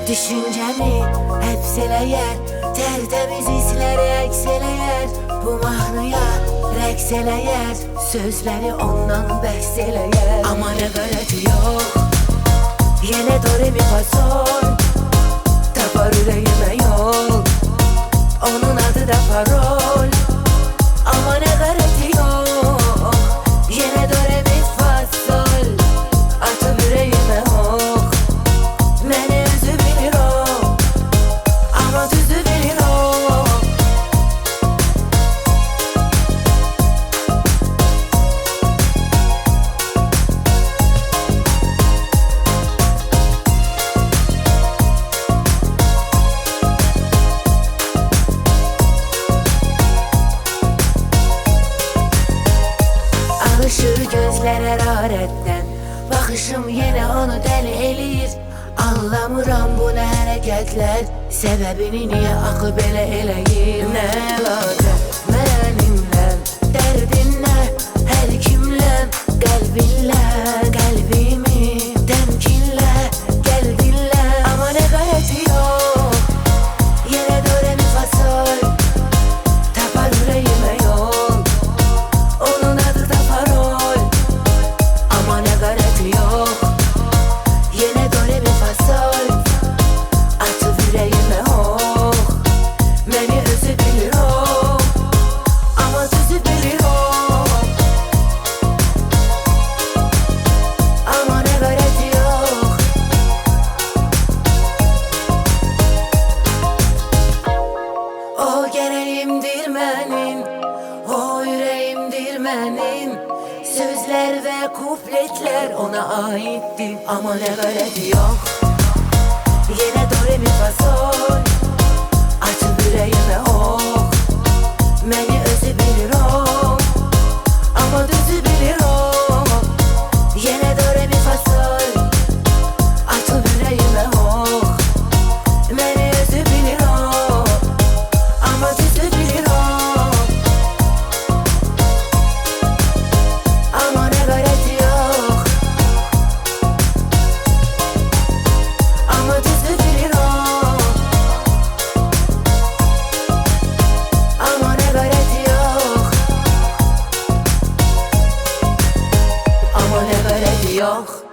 Düşüncemi hep seləyər, tertemiz hisləri əks eləyər. Bu mahnıya rəqs eləyər, sözləri ondan bəhs eləyər. Amma nə qərəti yox, yenə do re mi fa sol, tapar ürəyimə yol, onun adı da parol. Amma nə qərəti yox, yenə do re mi fa sol, atıb ürəyimə ox. Məni özü bilir o, amma düzü bilir o. Alışır gözlər hərarətdən, baxışım yenə onu dəli eləyir. Anlamıram bu nə hərəkətlər, səbəbini niyə axı belə eləyir. Nə əlaqə mənimlə, dərdinlə, hər kimlə, qəlbinlə, qəlbimi təmkinlə, qəlbinlə. Amma nə qərəti yox, yenə do re mi fa sol, tapar ürəyimə yol, onun adı da parol. Amma nə qərəti yox, yenə do re mi fa sol, atıb ürəyimə ox. Məni özü bilir o, amma düzü bilir o. Amma nə qərəti yox. O gərəyimdir mənim, o ürəyimdir mənim. Sözlər və kupletlər ona aiddir. Amma nə qərəti yox, yenə do re mi fa sol, açıb ürəyimə ox. Məni özü bilir o, amma düzü bilir o. Yenə do re mi fa sol, açıb ürəyimə ox. Məni özü bilir o, amma düzü bilir o. Amma nə qərəti yox, amma düzü bilir o. Amma nə qərəti yox, amma nə qərəti yox.